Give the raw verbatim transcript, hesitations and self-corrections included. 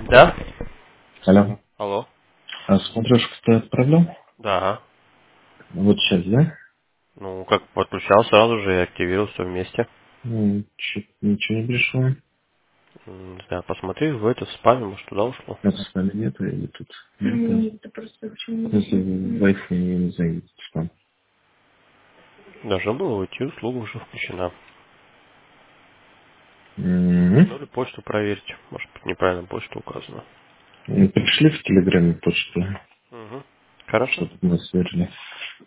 Да? Алло. Алло. А смотрешку ты отправлял? Да. Вот сейчас, да? Ну, как подключал сразу же и активировал все вместе. Ну, чё- ничего не пришло. М, Не знаю, посмотри, в это спаме, может, туда ушло. Это спам нету или тут? Нет, это просто почему? Если в Wi-Fi не зайдет спам. Должно было уйти, услуга уже включена. Ну М-м. или почту проверьте. Может быть, неправильно почту указана. Ну, пришли в Телеграме почту, Угу. Хорошо. чтобы мы сверили.